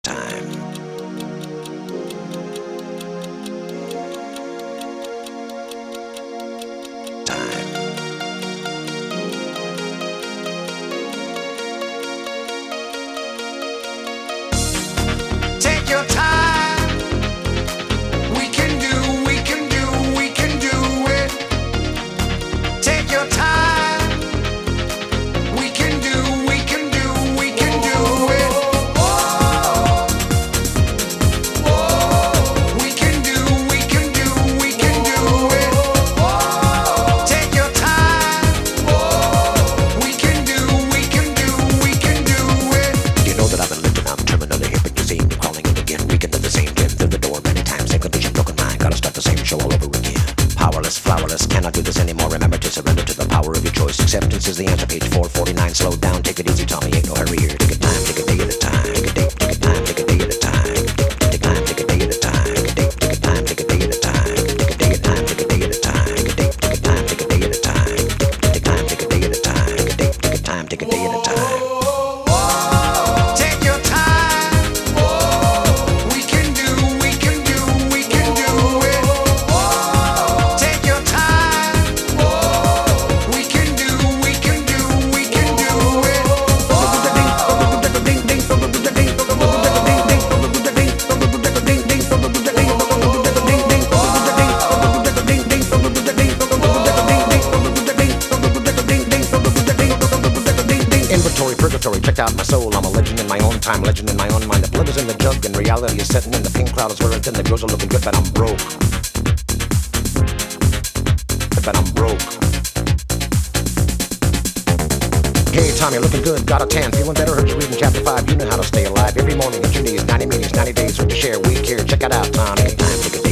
Time. Time. Take your time. We can do, we can do, we can do it. Take your time. We can do, we can do, we can do it. We can do, we can do, we can do it. Take your time. We can do, we can do, we can do it. You know that I've been living, I'm terminally hip and you see me calling it again. Weekend at the same gym, through the door many times. Same condition, broken mind, gotta start the same show all over again. Powerless, flowerless, cannot do this anymore. Remember to surrender to the power of your choice. Acceptance is the answer, page 449. Slow down, take it easy, Tommy, ain't no hurry here. Take a time, take a day at a time. Take a day, take a time, take a day at a time. Take a time, take a day at a time. Take a day, take a time, take a day at a time. Take a day at a time, take a day at a time. Take a day, take a time, take a day at a time. Take a time, take a day at a time. Take a day, take a time, take a day at a time. Take your time. We can do, we can do, we can do it. Take your time. We can do, we can do, we can do it. Inventory, purgatory, check out my soul. I'm a legend in my own time, legend in my own mind. The blood is in the jug and reality is setting in. The pink cloud is wearing thin, the girls are looking good, but I'm broke. But I'm broke. Hey Tommy, looking good, got a tan, feeling better, heard you reading chapter 5. You know how to stay alive every morning at your knees. 90 meetings, 90 days, hurt to share, we care. Check it out, Tommy. Time to get